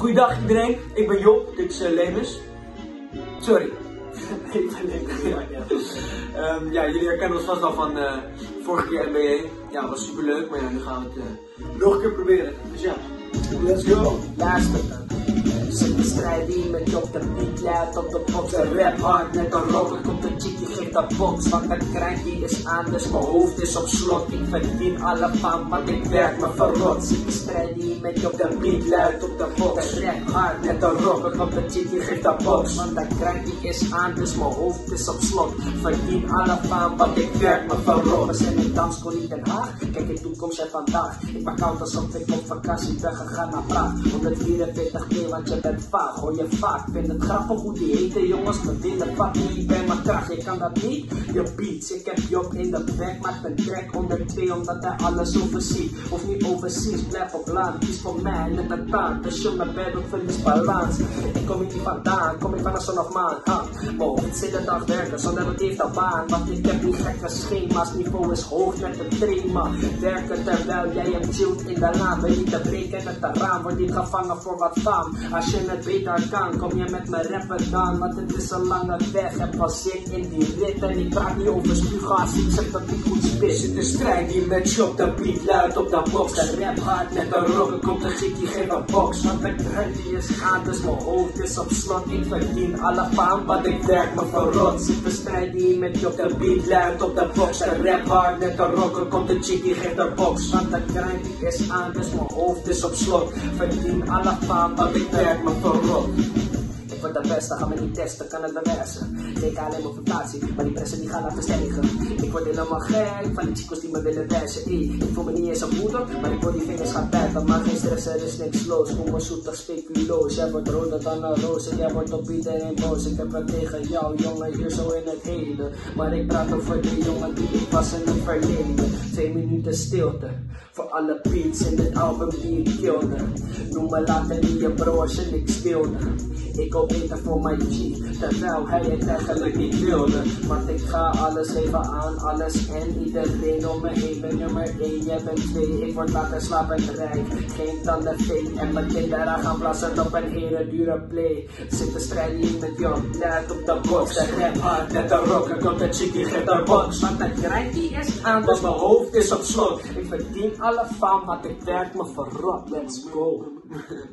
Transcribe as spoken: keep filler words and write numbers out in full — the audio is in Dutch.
Goeiedag iedereen, ik ben Job, dit is uh, Lemus. Sorry. ik ben Lemus. Ja, ja. Um, ja, jullie herkennen ons vast al van uh, vorige keer N B A. Ja, dat was super leuk, maar ja, nu gaan we het uh, nog een keer proberen. Dus ja, let's go. Luister dan. Zit de strijd die met je op de beat leidt op de box. De rap hard net een rocker, komt de chickie geeft de box. Want de krijntje is aan, dus mijn hoofd is op slot. Ik verdien alle faam, want ik werk me verrot. Zit de strijd die met je op de beat leidt op de box. De rap hard net een rocker, komt de chickie geeft de box. Want de krijntje is aan, dus mijn hoofd is op slot. Verdien alle faam, want ik werk me verrot. We zijn in dansschool in Den Haag, kijk in toekomst en vandaag. Ik maak koud alsof ik op vakantie ben gegaan naar Praag. honderdvierenveertig keer, want je bent vaag, hoor je vaak. Vind het grappig hoe die hete jongens me willen pakken niet bij mijn kracht. Je kan dat niet, je beats. Ik heb Job in de back, maak een track onder twee omdat hij alles overziet. Of niet overzies, blijf op land. Kies voor mij, net een taart. Dus je me bed op verlies balans. Ik kom hier niet vandaan, kom ik van een zon of maan. Ha, mijn hoofd zit de dag werken, zonder het heeft een baan. Want ik heb die gekke schema's, niveau is hoog met de trema. Werken terwijl jij hem chillt in de laan. Ben je te breken met de raam, word je gevangen voor wat faam. Als je het beter kan, kom je met mijn rappen dan. Want het is een lange weg, heb pas zin in die rit. En ik praat niet over spuga's, ik zeg dat ik goed spit. Zit de strijd die met je op de beat luidt op de box. De rap hard net een rocker, komt de chick die geeft een box. Want de trend die is aan, dus mijn hoofd is op slot. Ik verdien alle faam, want ik werk me verrot. Zit de strijd die met je op de beat luidt op de box. De rap hard net een rocker, komt de chick die geeft een box. Want de trend die is aan, dus mijn hoofd is op slot. Verdien alle faam, want ik werk me verrot. Ik word de beste, ga me niet testen, kan het bewijzen. Denk alleen maar vakantie, maar die pressen die gaan laten versterken. Ik word helemaal gek van die chicos die me willen wijzen. Ey, ik voel me niet eens een moeder, maar ik wil die vingers gaan bijten. Maar geen stress, er is niks los, voel me zoetig speculoos. Jij wordt roder dan een roos en jij wordt op iedereen boos. Ik heb het tegen jou, jongen, hier zo in het heden. Maar ik praat over die jongen die ik was in het verleden. Twee minuten stilte, voor alle beats in dit album die ik kilde. Noem me later niet je bro als je niks wilde. Ik hoop beter voor mijn G, terwijl hij het eigenlijk niet wilde. Want ik ga alles geven aan alles en iedereen om me heen. Ben nummer één, jij bent twee, ik word later slapend rijk. Geen tanden fake en mijn kinderen gaan blazen op een hele dure play. Zit de strijd hier met jou, net op de box. De rap hard, net een rocker, komt de chick die geeft haar box. Want de grind die is aan, dus mijn hoofd is op slot. Ik verdien alle faam, want ik werk me verrot, let's go.